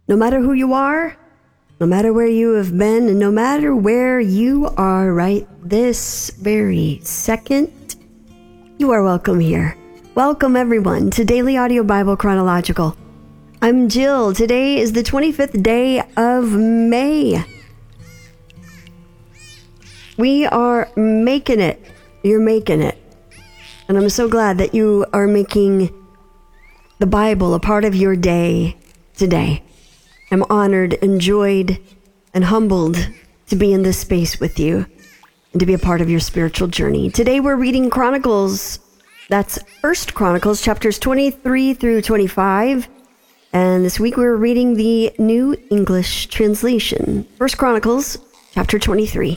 No matter who you are, no matter where you have been, and no matter where you are right this very second, you are welcome here. Welcome everyone to Daily Audio Bible Chronological. I'm Jill. Today is the 25th day of May. We are making it. You're making it. And I'm so glad that you are making the Bible a part of your day today. I'm honored, enjoyed, and humbled to be in this space with you and to be a part of your spiritual journey. Today we're reading Chronicles. That's 1 Chronicles, chapters 23 through 25. And this week we're reading the New English Translation. 1 Chronicles, chapter 23.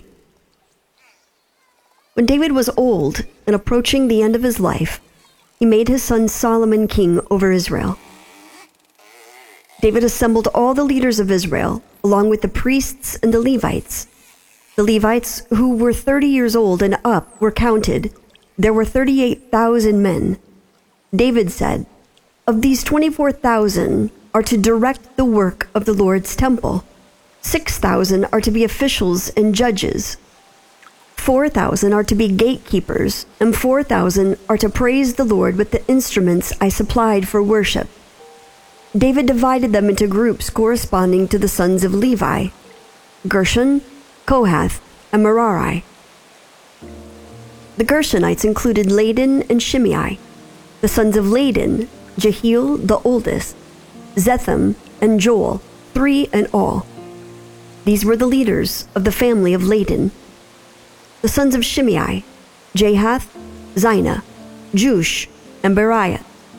When David was old and approaching the end of his life, he made his son Solomon king over Israel. David assembled all the leaders of Israel, along with the priests and the Levites. The Levites, who were 30 years old and up, were counted. There were 38,000 men. David said, "Of these 24,000 are to direct the work of the Lord's temple. 6,000 are to be officials and judges. 4,000 are to be gatekeepers, and 4,000 are to praise the Lord with the instruments I supplied for worship." David divided them into groups corresponding to the sons of Levi: Gershon, Kohath, and Merari. The Gershonites included Ladan and Shimei. The sons of Ladan: Jehiel, the oldest, Zetham, and Joel, 3 in all. These were the leaders of the family of Ladan. The sons of Shimei: Jahath, Zina, Jush, and Beriah.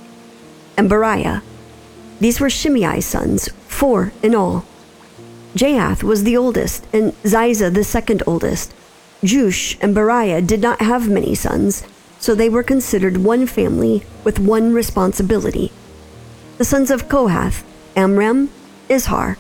These were Shimei's sons, 4 in all. Jahath was the oldest, and Ziza the second oldest. Jush and Beriah did not have many sons, so they were considered one family with one responsibility. The sons of Kohath: Amram, Izhar,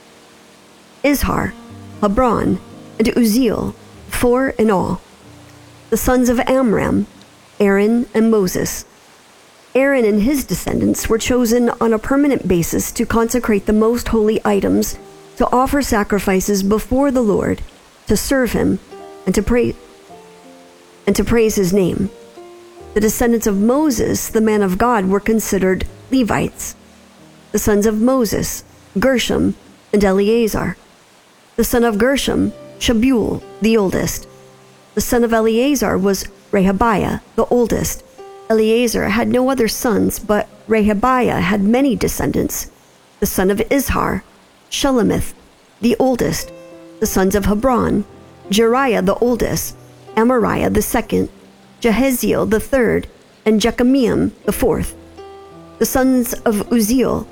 Hebron, and Uzziel, 4 in all. The sons of Amram: Aaron and Moses. Aaron and his descendants were chosen on a permanent basis to consecrate the most holy items, to offer sacrifices before the Lord, to serve him, and to praise his name. The descendants of Moses, the man of God, were considered Levites. The sons of Moses: Gershom and Eleazar. The son of Gershom: Shebuel, the oldest. The son of Eleazar was Rehabiah, the oldest. Eleazar had no other sons, but Rehabiah had many descendants. The son of Izhar: Shelomith, the oldest. The sons of Hebron: Jeriah the oldest, Amariah the second, Jehaziel the third, and Jekameam the fourth. The sons of Uzziel: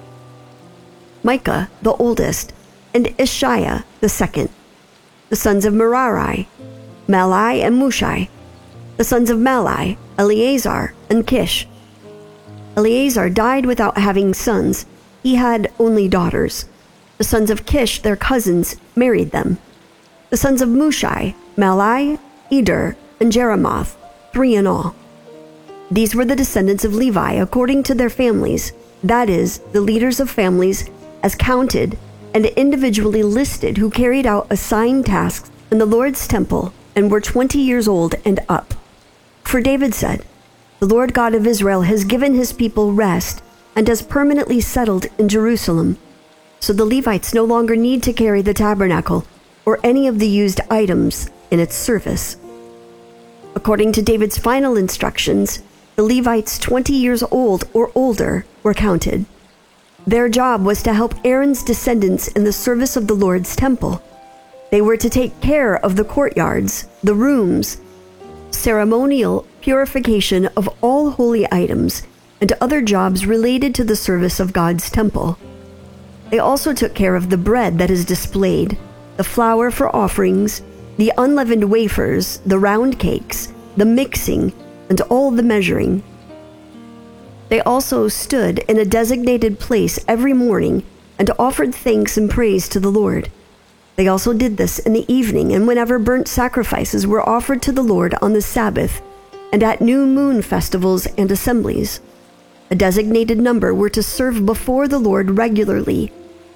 Micah the oldest, and Ishiah the second. The sons of Merari: Malai and Mushai. The sons of Malai: Eleazar and Kish. Eleazar died without having sons. He had only daughters. The sons of Kish, their cousins, married them. The sons of Mushai: Malai, Eder, and Jeremoth, 3 in all. These were the descendants of Levi according to their families, that is, the leaders of families as counted and individually listed, who carried out assigned tasks in the Lord's temple and were 20 years old and up. For David said, "The Lord God of Israel has given his people rest and has permanently settled in Jerusalem." So the Levites no longer need to carry the tabernacle or any of the used items in its service. According to David's final instructions, the Levites 20 years old or older were counted. Their job was to help Aaron's descendants in the service of the Lord's temple. They were to take care of the courtyards, the rooms, ceremonial purification of all holy items, and other jobs related to the service of God's temple. They also took care of the bread that is displayed, the flour for offerings, the unleavened wafers, the round cakes, the mixing, and all the measuring. They also stood in a designated place every morning and offered thanks and praise to the Lord. They also did this in the evening and whenever burnt sacrifices were offered to the Lord on the Sabbath and at new moon festivals and assemblies. A designated number were to serve before the Lord regularly,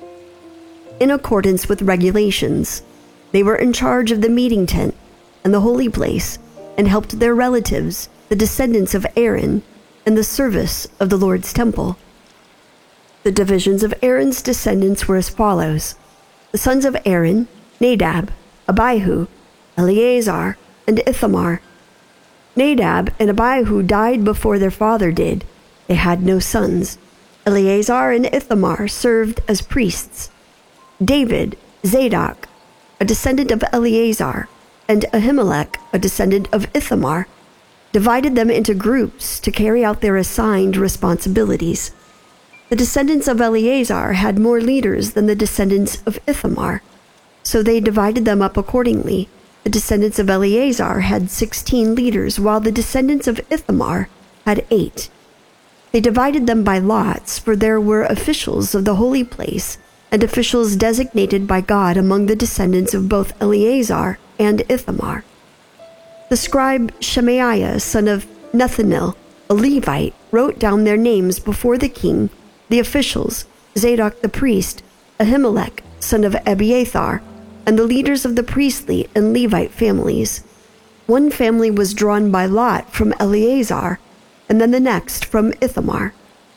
in accordance with regulations. They were in charge of the meeting tent and the holy place, and helped their relatives, the descendants of Aaron, in the service of the Lord's temple. The divisions of Aaron's descendants were as follows: the sons of Aaron, Nadab, Abihu, Eleazar, and Ithamar. Nadab and Abihu died before their father did. They had no sons. Eleazar and Ithamar served as priests. David, Zadok, a descendant of Eleazar, and Ahimelech, a descendant of Ithamar, divided them into groups to carry out their assigned responsibilities. The descendants of Eleazar had more leaders than the descendants of Ithamar, so they divided them up accordingly. The descendants of Eleazar had 16 leaders, while the descendants of Ithamar had 8. They divided them by lots, for there were officials of the holy place and officials designated by God among the descendants of both Eleazar and Ithamar. The scribe Shemaiah, son of Nethanel, a Levite, wrote down their names before the king, the officials, Zadok the priest, Ahimelech, son of Abiathar, and the leaders of the priestly and Levite families. One family was drawn by lot from Eleazar, and then the next from Ithamar.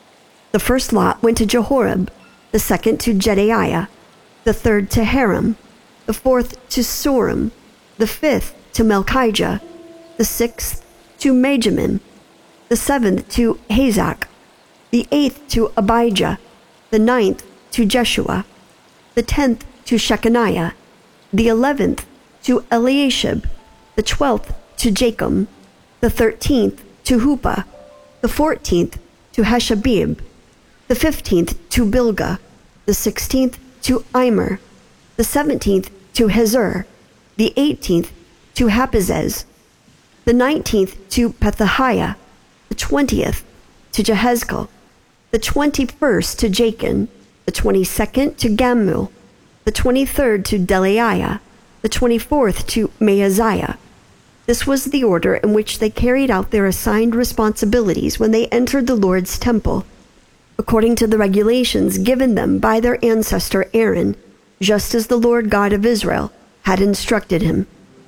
The first lot went to Jehoram, the second to Jedaiah, the third to Haram, the fourth to Soram, the fifth to Melchijah, the sixth to Majamin, the seventh to Hazak, the eighth to Abijah, the ninth to Jeshua, the 10th to Shechaniah, the 11th to Eliashib, the 12th to Jachim, the 13th to Huppah, the 14th to Hashabib, the 15th to Bilgah, the 16th to Immer, the 17th to Hezir, the 18th to Hapizez, the 19th to Pethahiah, the 20th to Jehezkel, the 21st to Jachin, the 22nd to Gamul, the 23rd to Delaiah, the 24th to Maaziah. This was the order in which they carried out their assigned responsibilities when they entered the Lord's temple, according to the regulations given them by their ancestor Aaron, just as the Lord God of Israel had instructed him.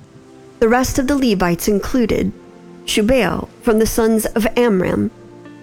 The rest of the Levites included Shubael from the sons of Amram,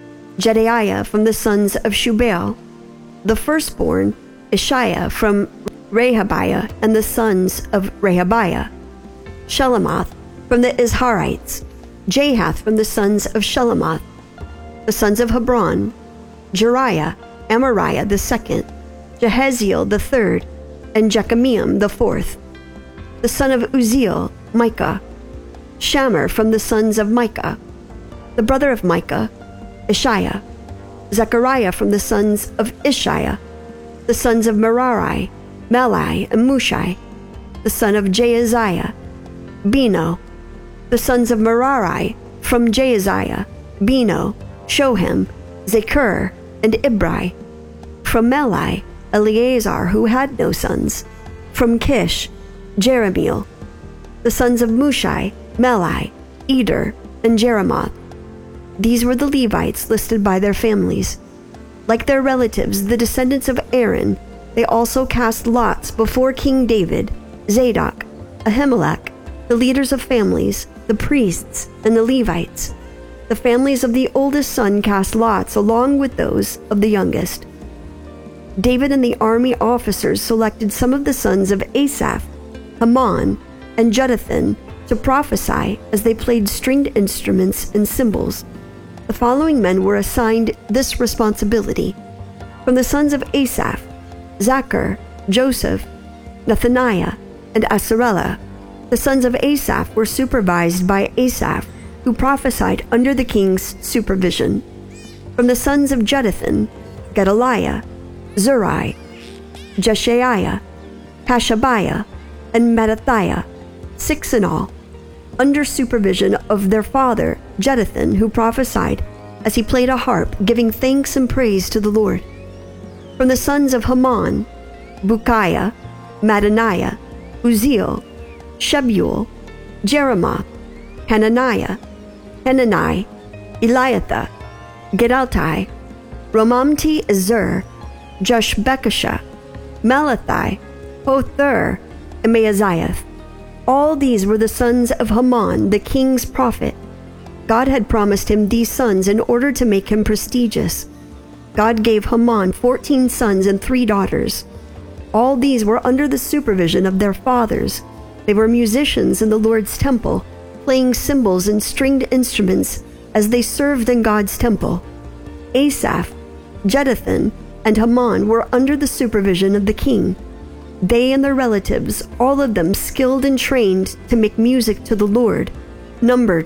Jedaiah from the sons of Shubael, the firstborn Ishiah from Rehabiah and the sons of Rehabiah, Shelomoth from the Izharites, Jahath from the sons of Shelomoth, the sons of Hebron, Jeriah, Amariah the second, Jehaziel the third, and Jekameam the fourth, the son of Uzziel, Micah, Shamir from the sons of Micah, the brother of Micah, Ishiah, Zechariah from the sons of Ishiah, the sons of Merari, Melai and Mushai, the son of Jaaziah, Beno, the sons of Merari from Jaaziah, Beno, Shoham, Zakur, and Ibri, from Melai, Eleazar, who had no sons, from Kish, Jeremiel, the sons of Mushai, Melai, Eder, and Jeremoth. These were the Levites listed by their families. Like their relatives, the descendants of Aaron, they also cast lots before King David, Zadok, Ahimelech, the leaders of families, the priests, and the Levites. The families of the oldest son cast lots along with those of the youngest. David and the army officers selected some of the sons of Asaph, Haman, and Jeduthun to prophesy as they played stringed instruments and cymbals. The following men were assigned this responsibility. From the sons of Asaph, Zachar, Joseph, Nethaniah, and Asarela. The sons of Asaph were supervised by Asaph, who prophesied under the king's supervision. From the sons of Jeduthun, Gedaliah, Zuri, Jeshaiah, Hashabiah, and Mattathiah, 6 in all, under supervision of their father Jeduthun, who prophesied as he played a harp, giving thanks and praise to the Lord. From the sons of Haman, Bukiah, Mattaniah, Uzziel, Shebuel, Jeremoth, Hananiah, Hanani, Eliathah, Gedaltai, Romamti-Ezer, Joshbekashah, Malathi, Hothir, and Maaziah. All these were the sons of Haman, the king's prophet. God had promised him these sons in order to make him prestigious. God gave Haman 14 sons and 3 daughters. All these were under the supervision of their fathers. They were musicians in the Lord's temple, playing cymbals and stringed instruments as they served in God's temple. Asaph, Jeduthun, and Haman were under the supervision of the king. They and their relatives, all of them skilled and trained to make music to the Lord, numbered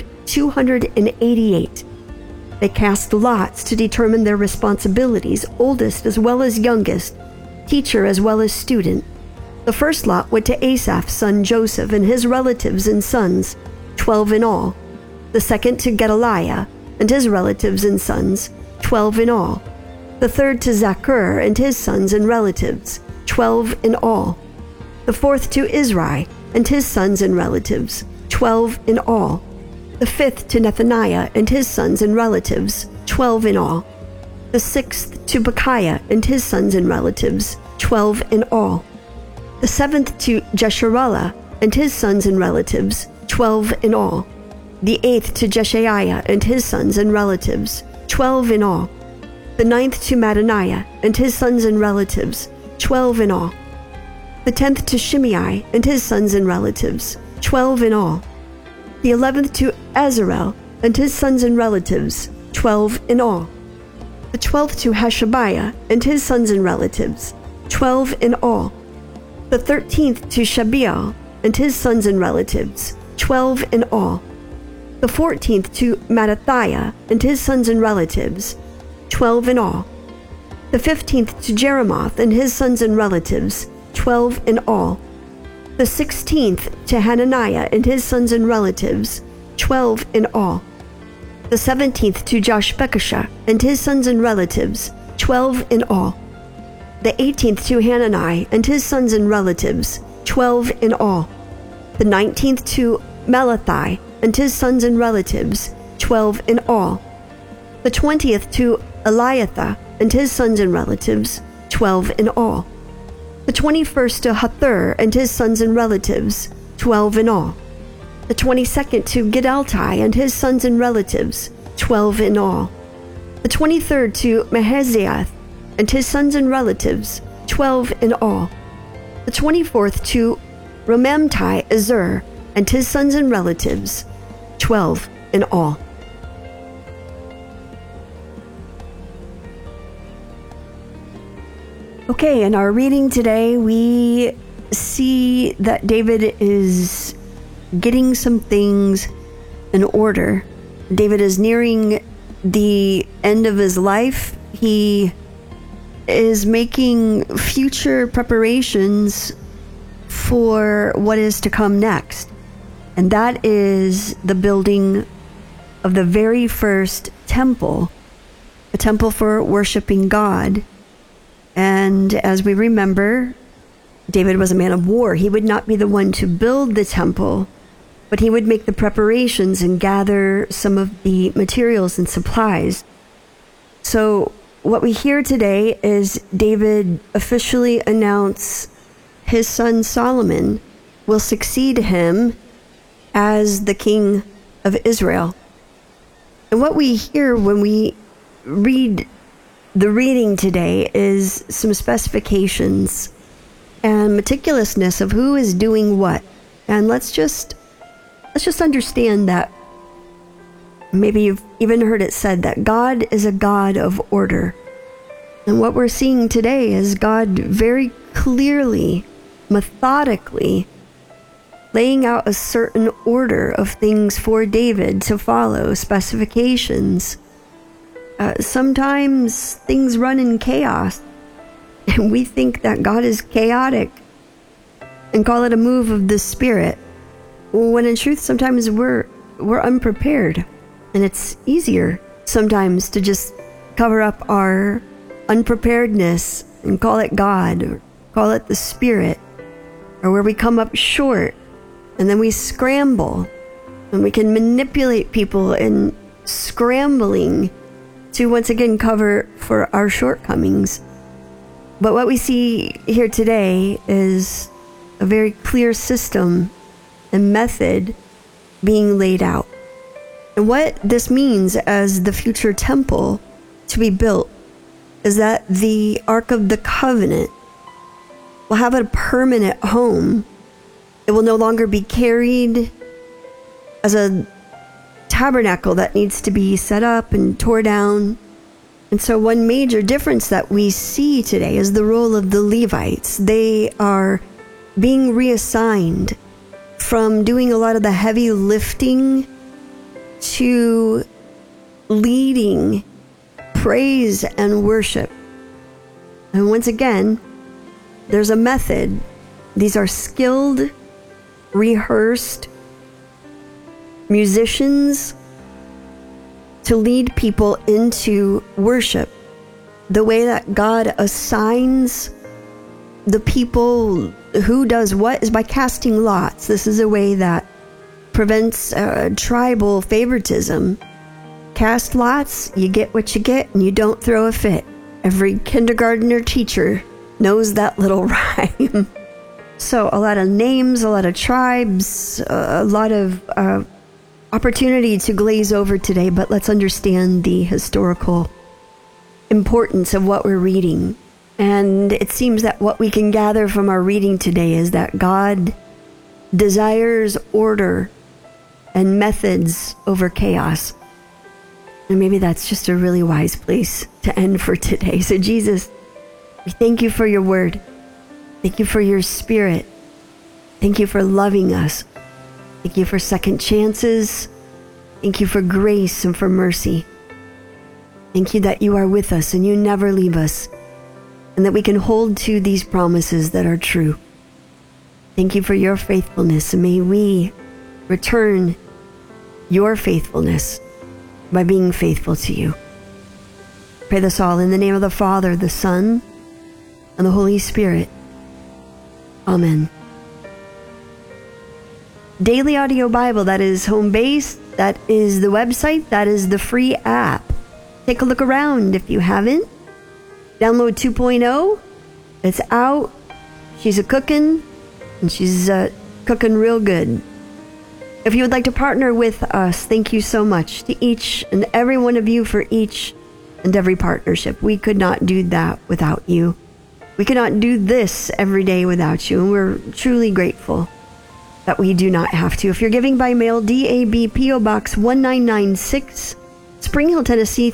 288. They cast lots to determine their responsibilities, oldest as well as youngest, teacher as well as student. The first lot went to Asaph's son Joseph and his relatives and sons, 12 in all. The second to Gedaliah and his relatives and sons, 12 in all. The third to Zaccur and his sons and relatives, 12 in all. The fourth to Izri and his sons and relatives, 12 in all. The fifth to Nethaniah and his sons and relatives, 12 in all. The sixth to Bechiah and his sons and relatives, 12 in all. The seventh to Jeshurallah and his sons and relatives, 12 in all. The eighth to Jeshaiah and his sons and relatives, 12 in all. The ninth to Mattaniah and his sons and relatives, 12 in all. The 10th to Shimei and his sons and relatives, 12 in all. The 11th to Azarel and his sons and relatives, 12 in all. The 12th to Hashabiah and his sons and relatives, 12 in all. The 13th to Shabiel and his sons and relatives, 12 in all. The 14th to Mattathiah and his sons and relatives, 12 in all. The 15th to Jeremoth and his sons and relatives, 12 in all. The 16th to Hananiah and his sons and relatives, 12 in all. The 17th to Joshbekashah and his sons and relatives, 12 in all. The 18th to Hanani and his sons and relatives, 12 in all. The 19th to Malathi and his sons and relatives, 12 in all. The 20th to Eliathah and his sons and relatives, 12 in all. The 21st to Hathur and his sons and relatives, 12 in all. The 22nd to Gidaltai and his sons and relatives, 12 in all. The 23rd to Mahaziath and his sons and relatives, 12 in all. The 24th to Romamti Azur and his sons and relatives, 12 in all. Okay, in our reading today, we see that David is getting some things in order. David is nearing the end of his life. He is making future preparations for what is to come next. And that is the building of the very first temple, a temple for worshiping God. And as we remember, David was a man of war. He would not be the one to build the temple, but he would make the preparations and gather some of the materials and supplies. So what we hear today is David officially announce his son Solomon will succeed him as the king of Israel. And what we hear when we read the reading today is some specifications and meticulousness of who is doing what. And let's just understand that maybe you've even heard it said that God is a God of order. And what we're seeing today is God very clearly, methodically laying out a certain order of things for David to follow, specifications. Sometimes things run in chaos, and we think that God is chaotic and call it a move of the Spirit, when in truth sometimes we're unprepared, and it's easier sometimes to just cover up our unpreparedness and call it God or call it the Spirit, or where we come up short and then we scramble, and we can manipulate people in scrambling to once again cover for our shortcomings. But what we see here today is a very clear system and method being laid out. And what this means as the future temple to be built is that the Ark of the Covenant will have a permanent home. It will no longer be carried as a tabernacle that needs to be set up and tore down. And so one major difference that we see today is the role of the Levites. They are being reassigned from doing a lot of the heavy lifting to leading praise and worship. And once again, there's a method. These are skilled, rehearsed musicians to lead people into worship. The way that God assigns the people who does what is by casting lots. This is a way that prevents tribal favoritism. Cast lots, you get what you get, and you don't throw a fit. Every kindergartner teacher knows that little rhyme. So a lot of names, a lot of tribes, a lot of opportunity to glaze over today, but let's understand the historical importance of what we're reading. And it seems that what we can gather from our reading today is that God desires order and methods over chaos. And maybe that's just a really wise place to end for today. So Jesus, we thank you for your word. Thank you for your spirit. Thank you for loving us. Thank you for second chances. Thank you for grace and for mercy. Thank you that you are with us and you never leave us, and that we can hold to these promises that are true. Thank you for your faithfulness, and may we return your faithfulness by being faithful to you. Pray this all in the name of the Father, the Son, and the Holy Spirit. Amen. Daily Audio Bible, that is home base, that is the website, that is the free app. Take a look around if you haven't. Download 2.0. It's out. She's a cooking, and she's cooking real good. If you would like to partner with us, thank you so much to each and every one of you for each and every partnership. We could not do that without you. We could not do this every day without you, and we're truly grateful that we do not have to. If you're giving by mail, DAB P.O. Box 1996, Spring Hill, Tennessee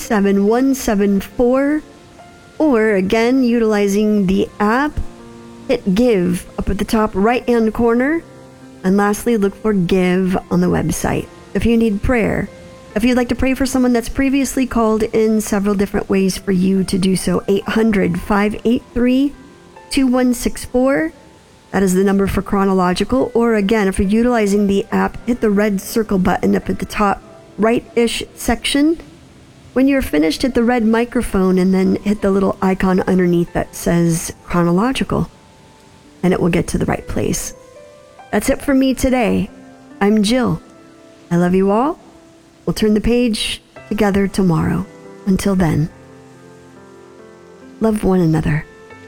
37174, or again, utilizing the app, hit Give up at the top right-hand corner, and lastly, look for Give on the website. If you need prayer, if you'd like to pray for someone that's previously called in, several different ways for you to do so. 800-583-2164. That is the number for Chronological. Or again, if you're utilizing the app, hit the red circle button up at the top right-ish section. When you're finished, hit the red microphone and then hit the little icon underneath that says Chronological, and it will get to the right place. That's it for me today. I'm Jill. I love you all. We'll turn the page together tomorrow. Until then, love one another.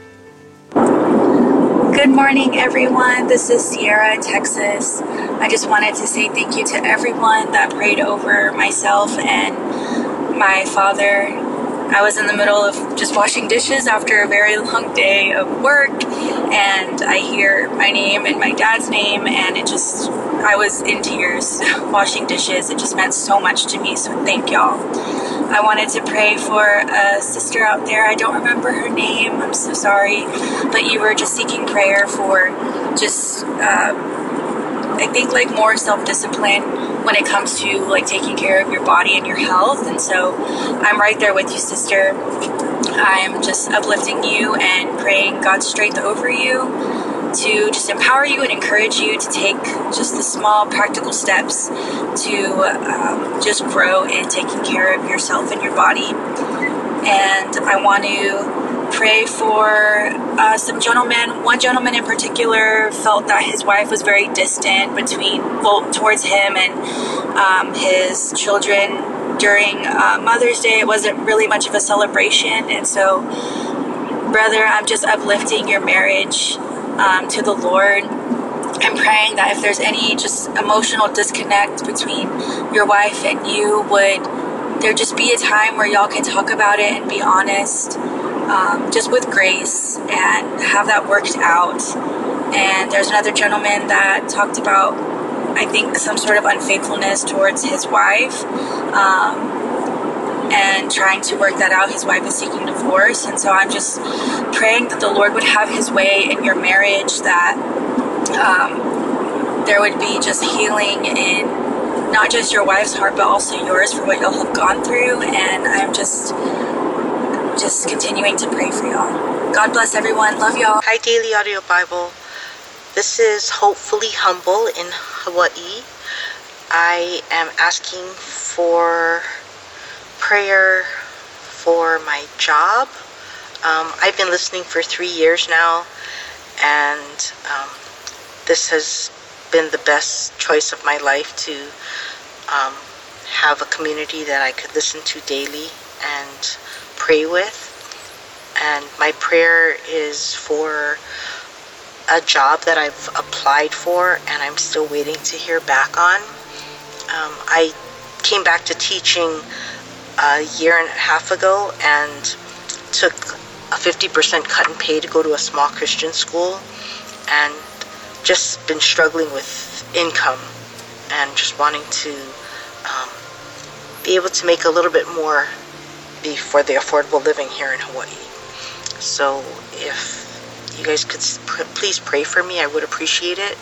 Good morning, everyone. This is Sierra in Texas. I just wanted to say thank you to everyone that prayed over myself and my father. I was in the middle of just washing dishes after a very long day of work, and I hear my name and my dad's name, and I was in tears washing dishes. It just meant so much to me, so thank y'all. I wanted to pray for a sister out there. I don't remember her name. I'm so sorry. But you were just seeking prayer for just, I think, like more self-discipline when it comes to like taking care of your body and your health. And so I'm right there with you, sister. I'm just uplifting you and praying God's strength over you to just empower you and encourage you to take just the small practical steps to just grow in taking care of yourself and your body. And I want to pray for some gentlemen. One gentleman in particular felt that his wife was very distant towards him and his children during Mother's Day. It wasn't really much of a celebration, and so brother, I'm just uplifting your marriage to the Lord. I'm praying that if there's any just emotional disconnect between your wife and you, would there just be a time where y'all can talk about it and be honest, just with grace, and have that worked out. And there's another gentleman that talked about, I think, some sort of unfaithfulness towards his wife, and trying to work that out. His wife is seeking divorce, and so I'm just praying that the Lord would have his way in your marriage, that there would be just healing in not just your wife's heart, but also yours, for what y'all have gone through. And I'm just continuing to pray for y'all. God bless everyone. Love y'all. Hi, Daily Audio Bible. This is Hopefully Humble in Hawaii. I am asking for prayer for my job. I've been listening for 3 years now, and this has been the best choice of my life to have a community that I could listen to daily and pray with. And my prayer is for a job that I've applied for and I'm still waiting to hear back on. I came back to teaching a year and a half ago and took a 50% cut in pay to go to a small Christian school, and just been struggling with income and just wanting to be able to make a little bit more for the affordable living here in Hawaii. So if you guys could please pray for me, I would appreciate it.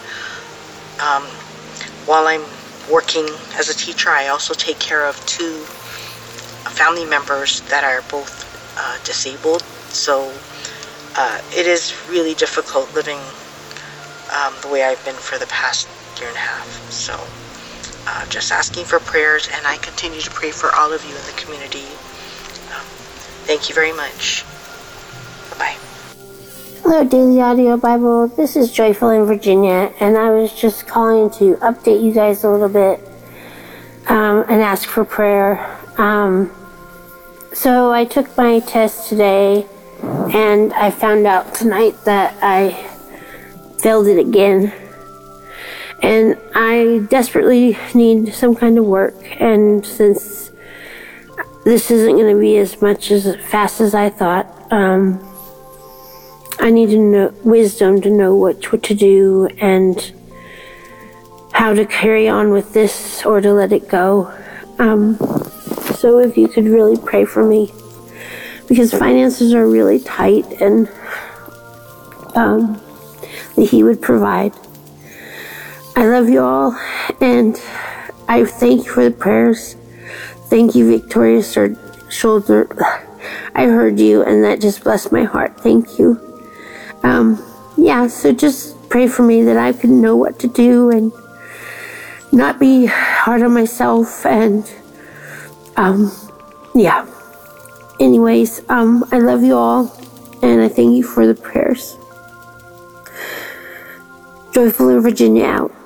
While I'm working as a teacher, I also take care of 2 family members that are both disabled. So it is really difficult living the way I've been for the past year and a half. So just asking for prayers, and I continue to pray for all of you in the community. Thank you very much. Bye-bye. Hello, Daily Audio Bible. This is Joyful in Virginia, and I was just calling to update you guys a little bit and ask for prayer. So I took my test today, and I found out tonight that I failed it again. And I desperately need some kind of work, and since this isn't going to be as fast as I thought, I need to know wisdom to know what to do and how to carry on with this or to let it go. So if you could really pray for me, because finances are really tight, and that He would provide. I love you all, and I thank you for the prayers. Thank you, Victoria Shoulder. I heard you, and that just blessed my heart. Thank you. So just pray for me that I can know what to do and not be hard on myself. And anyways, I love you all, and I thank you for the prayers. Joyful in Virginia out.